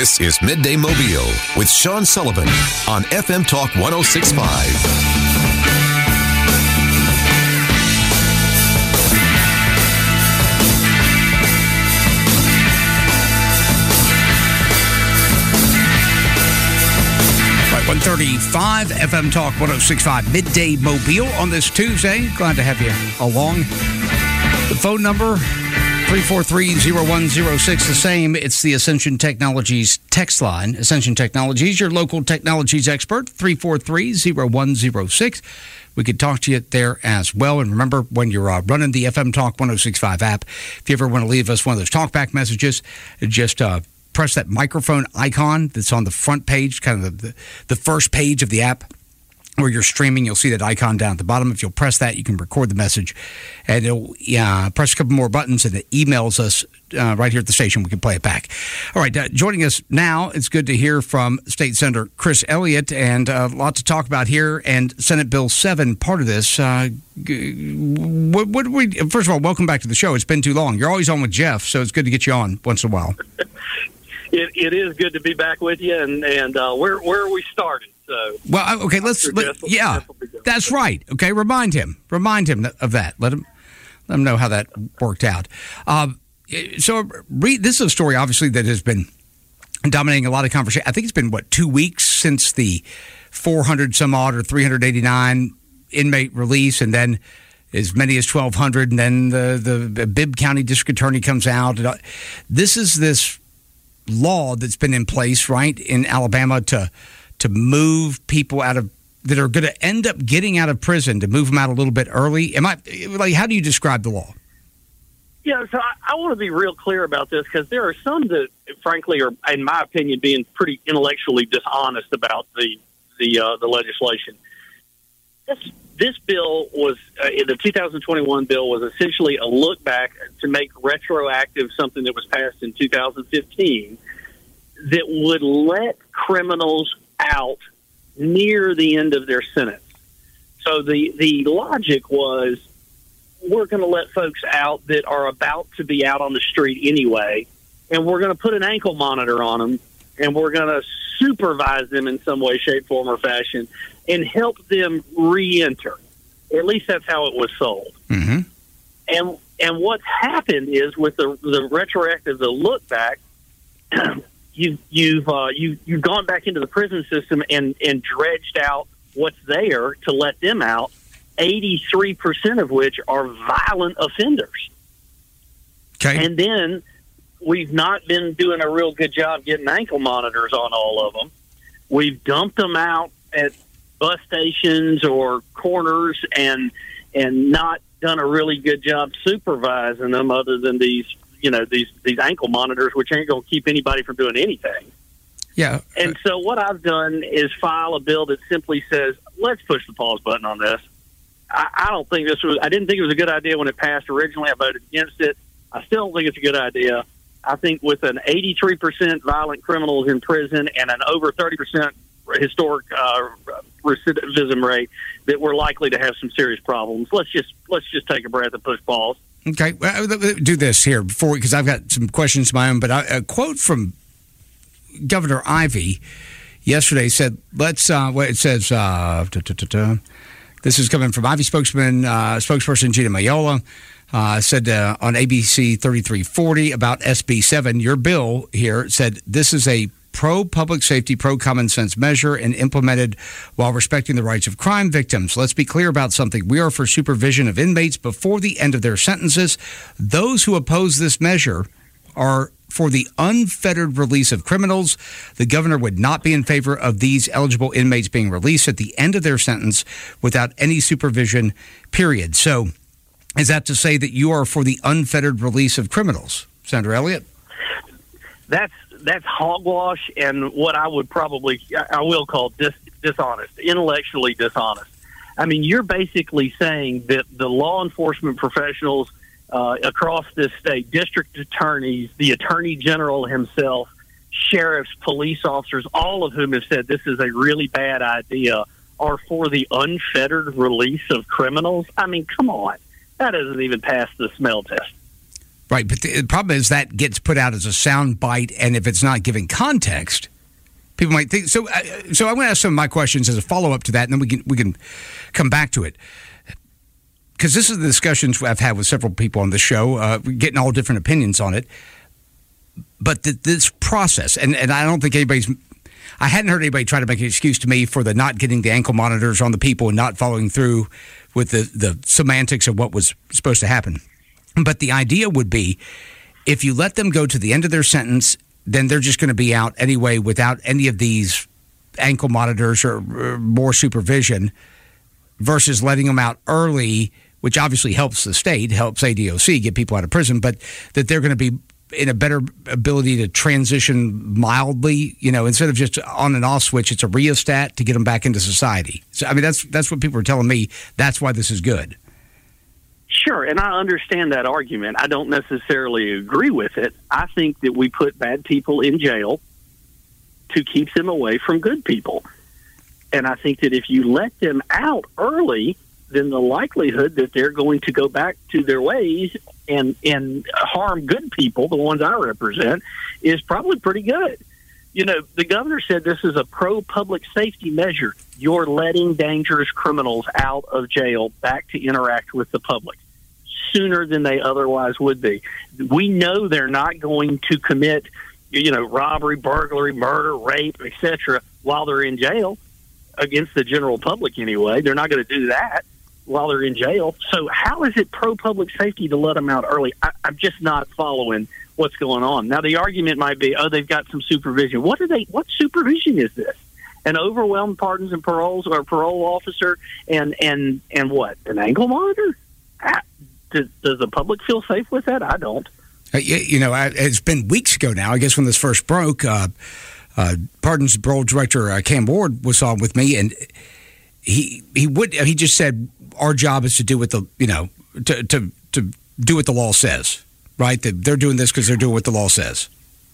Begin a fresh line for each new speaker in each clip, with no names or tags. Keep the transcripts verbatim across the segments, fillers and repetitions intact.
This is Midday Mobile with Sean Sullivan on F M Talk one oh six point five.
one thirty-five F M Talk one oh six point five Midday Mobile on this Tuesday. Glad to have you along. The phone number, three four three, zero one zero six, the same. It's the Ascension Technologies text line. Ascension Technologies, your local technologies expert, three four three, zero one zero six. We could talk to you there as well. And remember, when you're uh, running the F M Talk one oh six point five app, if you ever want to leave us one of those talkback messages, just uh, press that microphone icon that's on the front page, kind of the, the first page of the app where you're streaming. You'll see that icon down at the bottom. If you'll press that, you can record the message. And it'll uh, press a couple more buttons, and it emails us uh, right here at the station. We can play it back. All right, uh, joining us now, it's good to hear from State Senator Chris Elliott, and uh, a lot to talk about here. And Senate Bill seven, part of this. Uh, what, what do we? First of all, welcome back to the show. It's been too long. You're always on with Jeff, so it's good to get you on once in a while.
It, it is good to be back with you, and and uh, where where we started. So
well, okay, let's let, yeah, that's right. Okay, remind him, remind him of that. Let him let him know how that worked out. Um, so, read this is a story, obviously, that has been dominating a lot of conversation. I think it's been what two weeks since the four hundred some odd or three hundred eighty-nine inmate release, and then as many as twelve hundred, and then the the Bibb County District Attorney comes out. This is this law that's been in place, right, in Alabama to to move people out of that are going to end up getting out of prison, to move them out a little bit early. Am I like? How do you describe the law?
Yeah, so I, I want to be real clear about this, because there are some that, frankly, are, in my opinion, being pretty intellectually dishonest about the the uh, the legislation. This this bill was uh, the two thousand twenty-one bill was essentially a look back to make retroactive something that was passed in two thousand fifteen that would let criminals out near the end of their sentence. So the, the logic was, we're going to let folks out that are about to be out on the street anyway, and we're going to put an ankle monitor on them, and we're going to supervise them in some way, shape, form, or fashion, and help them re-enter. At least that's how it was sold.
Mm-hmm.
And and what's happened is, with the the retroactive, the look back, you've you've uh, you you've gone back into the prison system and and dredged out what's there to let them out. eighty-three percent of which are violent offenders.
Okay.
And then we've not been doing a real good job getting ankle monitors on all of them. We've dumped them out at bus stations or corners and and not done a really good job supervising them, other than these, you know, these, these ankle monitors, which ain't going to keep anybody from doing anything.
Yeah.
And so what I've done is file a bill that simply says, let's push the pause button on this. I, I don't think this was, I didn't think it was a good idea when it passed originally. I voted against it. I still don't think it's a good idea. I think with an eighty-three percent violent criminals in prison and an over thirty percent historic uh, recidivism rate, that we're likely to have some serious problems. Let's just let's just take a breath and push pause.
Okay, well, do this here before, because I've got some questions of my own. But I, a quote from Governor Ivey yesterday said, "Let's." Uh, well, it says, uh, da, da, da, da. This is coming from Ivey spokesman uh, spokesperson Gina Mayola. Uh, said uh, on A B C thirty-three forty about S B seven, your bill here said this is a pro-public safety, pro-common sense measure and implemented while respecting the rights of crime victims. Let's be clear about something. We are for supervision of inmates before the end of their sentences. Those who oppose this measure are for the unfettered release of criminals. The governor would not be in favor of these eligible inmates being released at the end of their sentence without any supervision, period. So is that to say that you are for the unfettered release of criminals, Senator Elliott?
That's that's hogwash, and what I would probably, I will call dis, dishonest, intellectually dishonest. I mean, you're basically saying that the law enforcement professionals uh, across this state, district attorneys, the attorney general himself, sheriffs, police officers, all of whom have said this is a really bad idea, are for the unfettered release of criminals. I mean, come on. That doesn't even pass the smell test.
Right, but the problem is that gets put out as a sound bite, and if it's not given context, people might think. So, uh, so I'm going to ask some of my questions as a follow up to that, and then we can we can come back to it. Because this is the discussions I've had with several people on the show, uh, getting all different opinions on it. But the, this process, and, and I don't think anybody's, I hadn't heard anybody try to make an excuse to me for the not getting the ankle monitors on the people and not following through with the, the semantics of what was supposed to happen. But the idea would be, if you let them go to the end of their sentence, then they're just going to be out anyway without any of these ankle monitors or, or more supervision, versus letting them out early, which obviously helps the state, helps A D O C get people out of prison, but that they're going to be in a better ability to transition mildly, you know, instead of just on and off switch, it's a rheostat to get them back into society. So, I mean, that's that's what people are telling me. That's why this is good.
Sure, and I understand that argument. I don't necessarily agree with it. I think that we put bad people in jail to keep them away from good people. And I think that if you let them out early, then the likelihood that they're going to go back to their ways and, and harm good people, the ones I represent, is probably pretty good. You know, the governor said this is a pro-public safety measure. You're letting dangerous criminals out of jail back to interact with the public sooner than they otherwise would be. We know they're not going to commit, you know, robbery, burglary, murder, rape, et cetera, while they're in jail, against the general public anyway. They're not going to do that while they're in jail. So how is it pro-public safety to let them out early? I, I'm just not following what's going on. Now, the argument might be, oh, they've got some supervision. What are they? What supervision is this? An overwhelmed pardons and paroles or parole officer and, and, and what? An ankle monitor? How, does, does the public feel safe with that? I don't.
Uh, you, you know, I, it's been weeks ago now, I guess, when this first broke. Uh, uh, Pardons and Parole Director uh, Cam Ward was on with me, and he he would he just said our job is to do what the you know to to to do what the law says, right? That they're doing this because they're doing what the law says.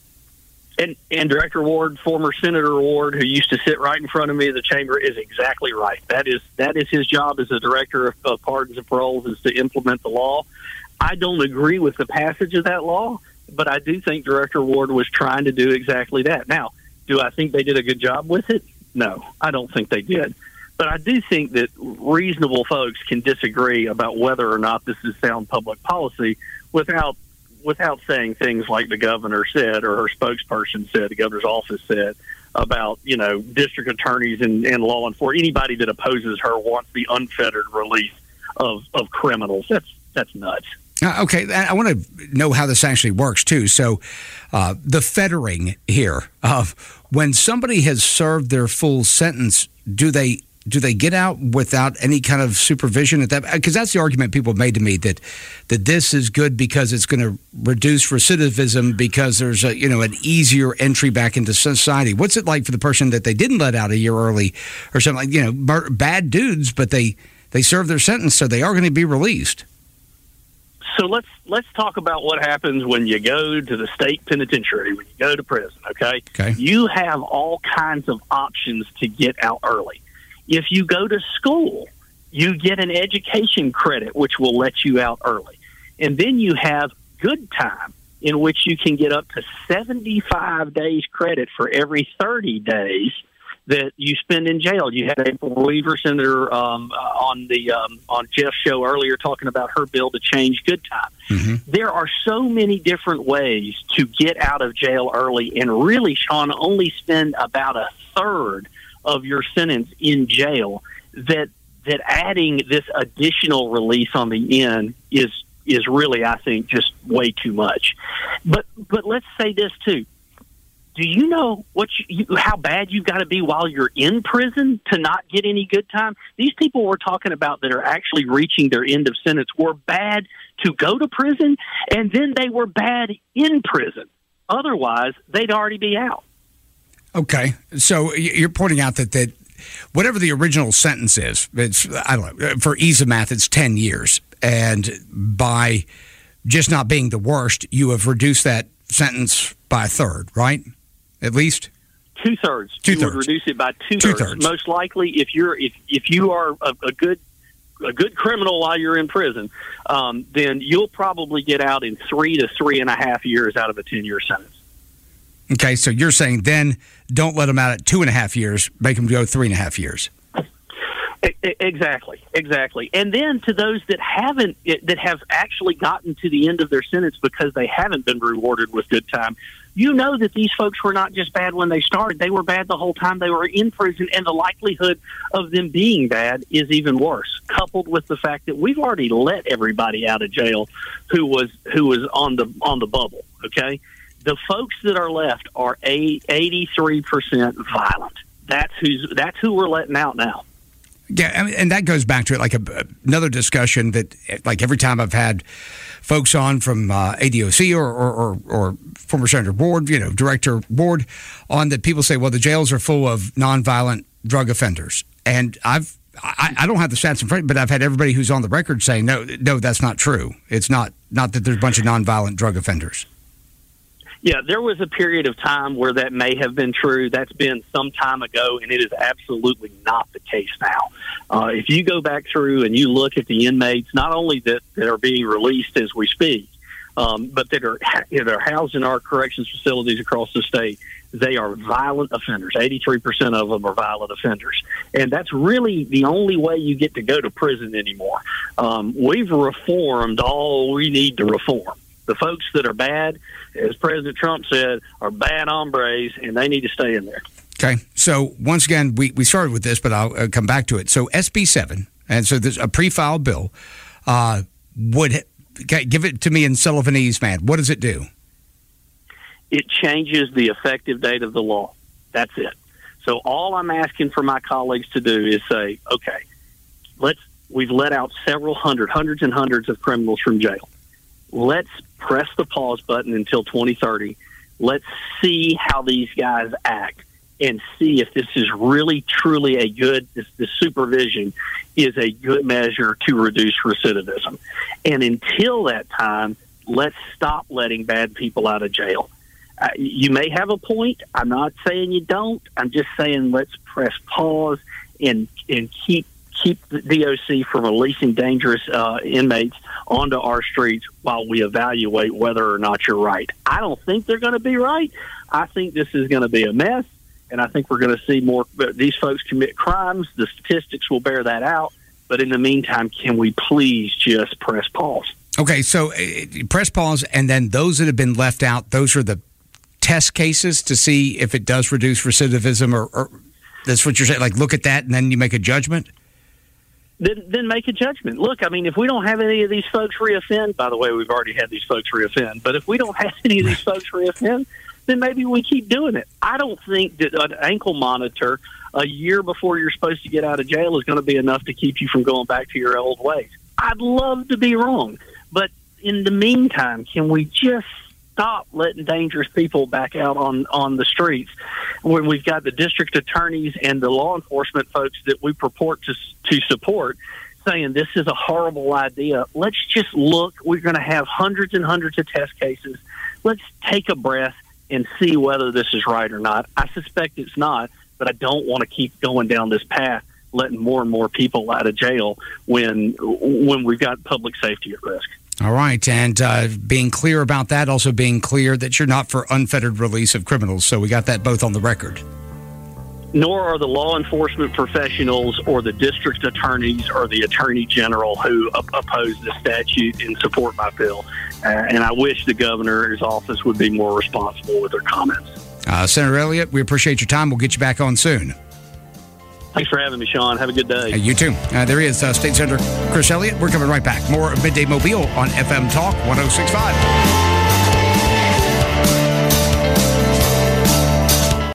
And, and Director Ward, former Senator Ward, who used to sit right in front of me in the chamber, is exactly right. That is that is his job as a director of uh, pardons and paroles, is to implement the law. I don't agree with the passage of that law, but I do think Director Ward was trying to do exactly that. Now, do I think they did a good job with it? No, I don't think they did. But I do think that reasonable folks can disagree about whether or not this is sound public policy without without saying things like the governor said or her spokesperson said, the governor's office said, about, you know, district attorneys and, and law enforcement. Anybody that opposes her wants the unfettered release of, of criminals. That's that's nuts.
Uh, okay, I want to know how this actually works, too. So uh, the fettering here, uh, when somebody has served their full sentence, do they do they get out without any kind of supervision at that? Because that's the argument people have made to me, that that this is good because it's going to reduce recidivism because there's a, you know, an easier entry back into society. What's it like for the person that they didn't let out a year early or something like, you know, mur- bad dudes, but they, they served their sentence, so they are going to be released?
So let's let's talk about what happens when you go to the state penitentiary, when you go to prison, okay?
Okay.
You have all kinds of options to get out early. If you go to school, you get an education credit, which will let you out early. And then you have good time, in which you can get up to seventy-five days credit for every thirty days that you spend in jail. You had April Weaver, Senator, um, uh, on the um, on Jeff's show earlier, talking about her bill to change good time. Mm-hmm. There are so many different ways to get out of jail early, and really, Sean, only spend about a third of your sentence in jail, that that adding this additional release on the end is is really, I think, just way too much. But but let's say this too. Do you know what you, how bad you've got to be while you're in prison to not get any good time? These people we're talking about that are actually reaching their end of sentence were bad to go to prison, and then they were bad in prison. Otherwise, they'd already be out.
Okay, so you're pointing out that, that whatever the original sentence is, it's, I don't know, for ease of math, it's ten years. And by just not being the worst, you have reduced that sentence by a third, right? At least?
Two-thirds.
Two-thirds.
You would reduce it by two-thirds.
Two-thirds.
Most likely, if you're if, if you are a, a good a good criminal while you're in prison, um, then you'll probably get out in three to three and a half years out of a ten-year sentence.
Okay, so you're saying then don't let them out at two and a half years, make them go three and a half years.
Exactly, exactly. And then to those that haven't, that have actually gotten to the end of their sentence because they haven't been rewarded with good time, you know that these folks were not just bad when they started. They were bad the whole time they were in prison, and the likelihood of them being bad is even worse, coupled with the fact that we've already let everybody out of jail who was who was on the on the bubble, okay? The folks that are left are eighty-three percent violent. That's who's that's who we're letting out now.
Yeah, I mean, and that goes back to it, like a, another discussion that, like every time I've had folks on from uh, A D O C or, or, or, or former Senator Ward, you know, Director Ward, on that people say, well, the jails are full of nonviolent drug offenders. And I've, I, I don't have the stats in front, but I've had everybody who's on the record saying, no, no, that's not true. It's not, not that there's a bunch of nonviolent drug offenders.
Yeah, there was a period of time where that may have been true. That's been some time ago, and it is absolutely not the case now. Uh, if you go back through and you look at the inmates, not only that, that are being released as we speak, um, but that are, that are housed in our corrections facilities across the state, they are violent offenders. eighty-three percent of them are violent offenders. And that's really the only way you get to go to prison anymore. Um, we've reformed all we need to reform. The folks that are bad, as President Trump said, are bad hombres, and they need to stay in there.
Okay. So, once again, we, we started with this, but I'll uh, come back to it. So, S B seven, and so there's a pre-filed bill, uh, would okay, give it to me in Sullivanese, man. What does it do?
It changes the effective date of the law. That's it. So, all I'm asking for my colleagues to do is say, okay, let's we've let out several hundred, hundreds and hundreds of criminals from jail. Let's press the pause button until twenty thirty. Let's see how these guys act and see if this is really, truly a good, this, this supervision is a good measure to reduce recidivism. And until that time, let's stop letting bad people out of jail. Uh, you may have a point. I'm not saying you don't. I'm just saying let's press pause and, and keep keep the D O C from releasing dangerous uh, inmates onto our streets while we evaluate whether or not you're right. I don't think they're going to be right. I think this is going to be a mess, and I think we're going to see more. These folks commit crimes. The statistics will bear that out. But in the meantime, can we please just press pause?
Okay, so uh, press pause, and then those that have been left out, those are the test cases to see if it does reduce recidivism, or, or that's what you're saying, like look at that, and then you make a judgment?
Then, then make a judgment. Look, I mean, if we don't have any of these folks reoffend, by the way, we've already had these folks reoffend, but if we don't have any of these folks reoffend, then maybe we keep doing it. I don't think that an ankle monitor a year before you're supposed to get out of jail is going to be enough to keep you from going back to your old ways. I'd love to be wrong, but in the meantime, can we just stop letting dangerous people back out on, on the streets when we've got the district attorneys and the law enforcement folks that we purport to to support saying this is a horrible idea? Let's just look. We're going to have hundreds and hundreds of test cases. Let's take a breath and see whether this is right or not. I suspect it's not, but I don't want to keep going down this path, letting more and more people out of jail when when we've got public safety at risk.
All right, and uh, being clear about that, also being clear that you're not for unfettered release of criminals. So we got that both on the record.
Nor are the law enforcement professionals or the district attorneys or the attorney general who op- oppose the statute and support my bill. Uh, and I wish the governor's office would be more responsible with their comments.
Uh, Senator Elliott, we appreciate your time. We'll get you back on soon.
Thanks for having me, Sean. Have a good day.
Hey, you too. Uh, there he is, uh, State Senator Chris Elliott. We're coming right back. More Midday Mobile on F M Talk one oh six point five.